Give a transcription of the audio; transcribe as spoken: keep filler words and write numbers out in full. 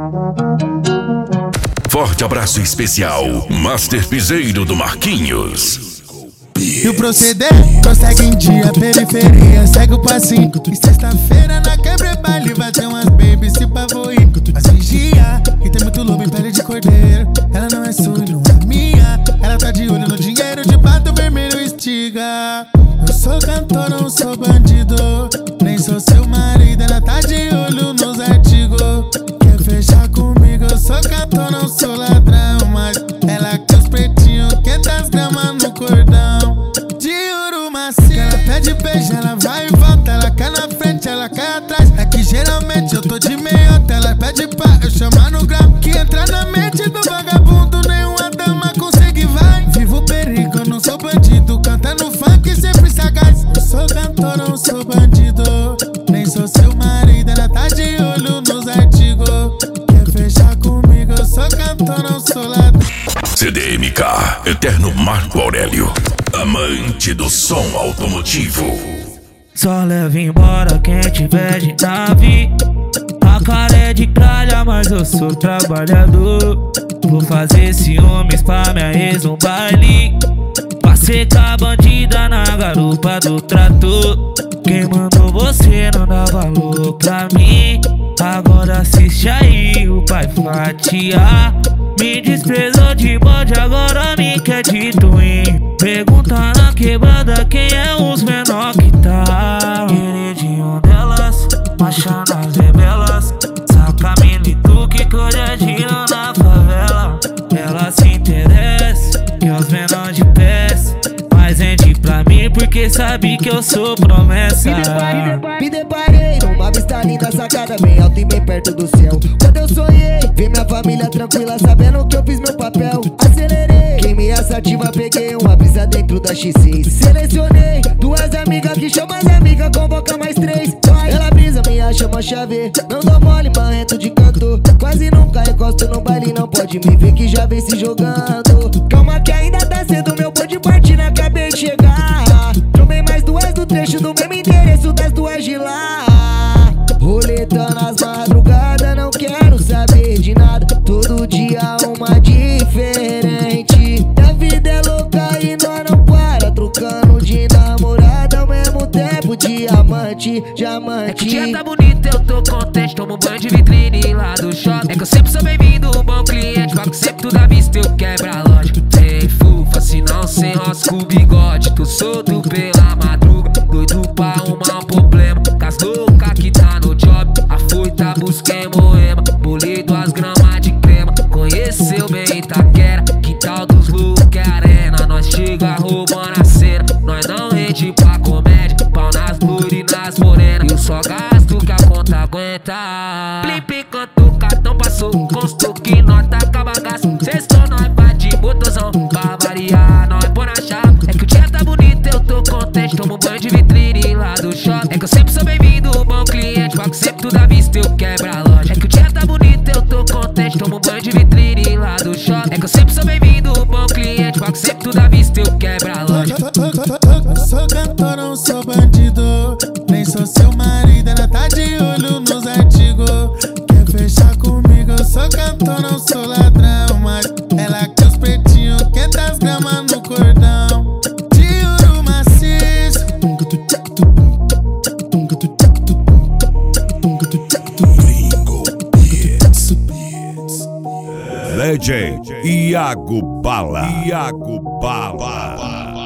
Forte abraço especial, Master Piseiro do Marquinhos. E o proceder consegue em dia, periferia, segue o passinho. E sexta-feira na quebra-baile vai ter umas babies se pavoir. Mas vigia, que tem muito lobo em pele de cordeiro. Ela não é sua, não é minha. Ela tá de olho no dinheiro, de bato vermelho estiga. Eu sou cantor, não sou bandido, nem sou seu marido. Ela tá de olho nos artigos. Quer fechar comigo, eu sou cantor, não sou ladrão. Mas ela quer os pretinhos, quinhentas gramas no cordão de ouro macio. Ela pede beijo, ela vai e volta. Ela quer na frente, ela quer atrás. É que geralmente eu tô de meiota. Ela pede pra eu chamar no grau. Que entra na mente do vagabundo, nenhuma dama consegue, vai. Vivo perigo, eu não sou bandido, cantando funk sempre sagaz. Eu sou cantor, não sou bandido, nem sou seu marido. Ela tá de olho nos artigos. Quer fechar comigo, eu sou cantor, não sou ladrão. C D M K, Eterno Marco Aurélio, amante do som automotivo. Só leva embora quem tiver de nave. A cara é de calha, mas eu sou trabalhador. Vou fazer ciúmes pra minha ex no baile, pra secar a bandida na garupa do trator. Quem mandou você não dá valor pra mim? Agora assiste aí o pai fatiar. Me desprezou de bode, agora me quer de twin. Pergunta na quebrada quem é os menor que tá. Queridinho delas, marcha nas rebelas. Saca milito que hoje é dia na favela. Ela se interessa, que os menor de pés. Mas vende pra mim porque sabe que eu sou promessa. Me deparei, me deparei numa vista linda, sacada bem alta e bem perto do céu. Quando eu sonhei, vi minha família tranquila, sabendo que eu fiz meu papel. Acelerei, queimei a sativa, peguei uma brisa dentro da X seis. Selecionei duas amigas que chamam as amigas, convoca mais três. Ela brisa, minha chama chave, não dou mole, marrento de canto. Quase nunca encosto no baile, não pode me ver que já vem se jogando. Calma que ainda tá cedo, meu bonde partir, acabei de chegar. Tomei mais duas do trecho do mesmo endereço das duas de lá. Roleta nas madrugadas, não quero saber de nada. Todo dia uma diferente. A vida é louca e nós não para, trocando de namorada ao mesmo tempo. Diamante, diamante. É que o dia tá bonito, eu tô contente. Tomo um banho de vitrine lá do shopping. É que eu sempre sou bem-vindo, um bom cliente. Pago sempre tudo à vista, eu quebro a loja. Tem fufa, se não sem rosca o bigode. Tô solto pela madruga, doido pra arrumar um problema. Cas louca que tá no job, a foita busquei moema. Bolei duas gramas de crema, conheceu bem Itaquera. Quintal dos loucos é arena, nós chega roubando a cena. Nós não rende pra comédia, pau nas loiras e nas morenas. Eu só gasto que a conta aguenta. Flip canto, cartão passou, constou que nós taca bagaço. Sextou, nós vai de motorzão, pra variar, nós põe na chave. É que o dia tá bonito, eu tô contente. Tomo um banho de vitrine lá do shopping. É que eu sempre sou bem-vindo, bom cliente. Pago sempre tudo à vista, eu quebro a loja. É que o dia tá bonito, eu tô contente. Tomo um banho de vitrine lá do shopping. É que eu sempre sou bem-vindo, bom cliente. Pago sempre tudo à vista, eu quebro a loja. Eu sou cantor, não sou bandido, nem sou seu marido. Ela tá de olho nos artigos. Quer fechar comigo, eu sou cantor, não sou ladrão. Mas ela quer os pretinhos, quinhentas gramas no cordão de ouro maciço. Legend Iago Bala. Iago Bala.